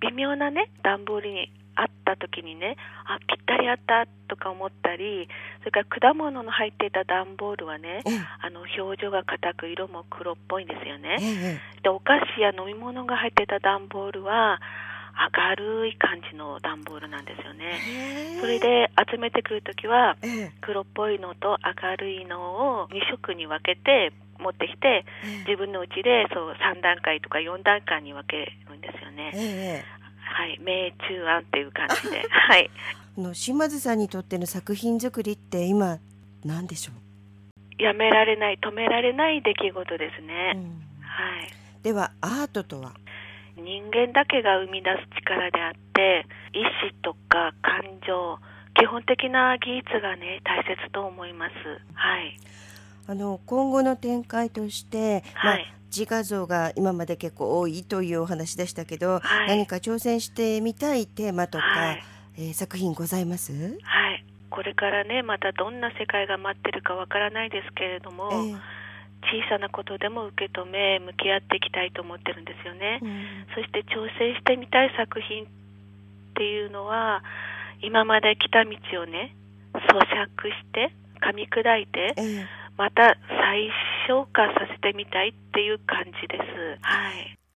微妙なね段ボールにあった時にね、ぴったりあったとか思ったり、それから果物の入っていた段ボールはね、表情が硬く色も黒っぽいんですよね。でお菓子や飲み物が入っていた段ボールは明るい感じの段ボールなんですよね。それで集めてくるときは黒っぽいのと明るいのを2色に分けて持ってきて、自分の家でそう3段階とか4段階に分けるんですよね。はい、明中暗っていう感じではい。 島津さんにとっての作品作りって今何でしょう？ やめられない、止められない出来事ですね。はい。 ではアートとは？ 人間だけが生み出す力であって、意志とか感情、基本的な技術がね大切と思います。はい。 今後の展開として、自画像が今まで結構多いというお話でしたけど、何か挑戦してみたいテーマとか、作品ございます？ はい。これからねまたどんな世界が待ってるかわからないですけれども、小さなことでも受け止め向き合っていきたいと思ってるんですよね。そして挑戦してみたい作品っていうのは、今まで来た道をね咀嚼して噛み砕いて、また再消化させてみたいっていう感じです。はい。